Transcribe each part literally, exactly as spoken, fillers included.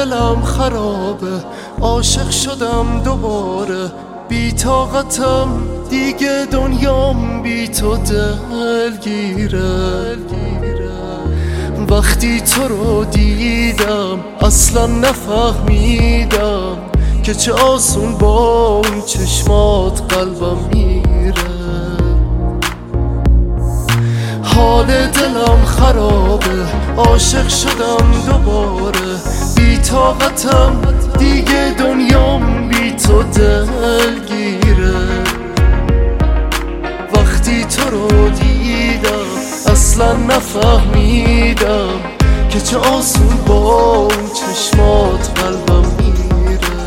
دلم خرابه، عاشق شدم دوباره، بی طاقتم دیگه دنیام بی تو دلگیره. وقتی تو رو دیدم اصلا نفهمیدم که چه آسون با اون چشمات قلبم میره. حال دلم خرابه، عاشق شدم دوباره، بی طاقتم دیگه دنیام بی تو دلگیره. وقتی تو رو دیدم اصلا نفهمیدم که چه آسون با اون چشمات قلبم میره.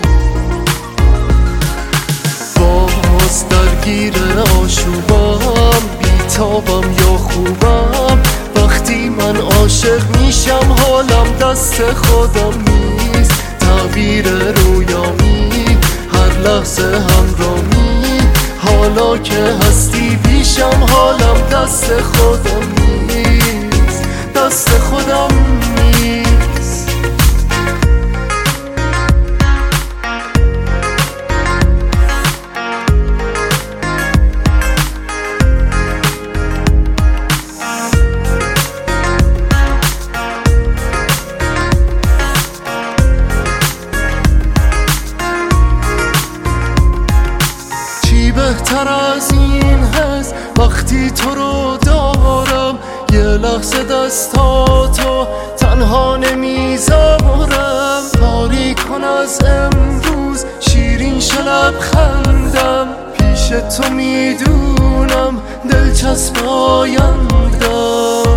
باز درگیر آشوبم، بیتابم یا خوبم، وقتی من عاشق میشم حالم دست خودم نیست. تعبیر رویامی هر لحظه همرامی، حالا که هستی پیشم حالم دست خودم نیست، دست خودم نیست. بهتر از این هست وقتی تو رو دارم، یه لحظه دستاتو تنها نمیذارم. تاریک کن از امروز شیرین شلب خندم، پیش تو میدونم دلچسب آیندم.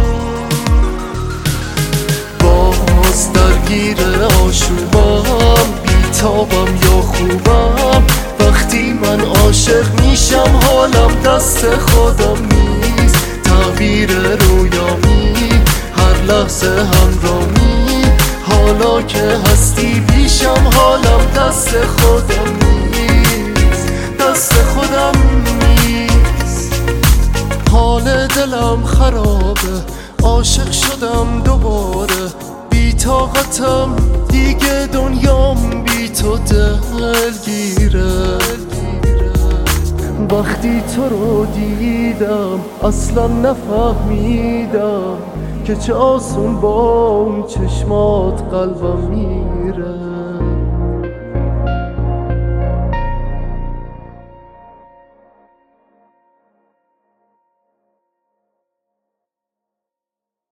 باز درگیر آشوبم، بیتابم یا خوبم، وقتی من عاشق میشم حالم دست خودم نیست. تعبیر رویامی هر لحظه همرامی، حالا که هستی پیشم حالم دست خودم نیست، دست خودم نیست. حال دلم خرابه، عاشق شدم دوباره، بی طاقتم دیگه دنیام بی تو دلگیره. وقتی تو رو دیدم اصلا نفهمیدم که چه آسون با اون چشمات قلبم میره.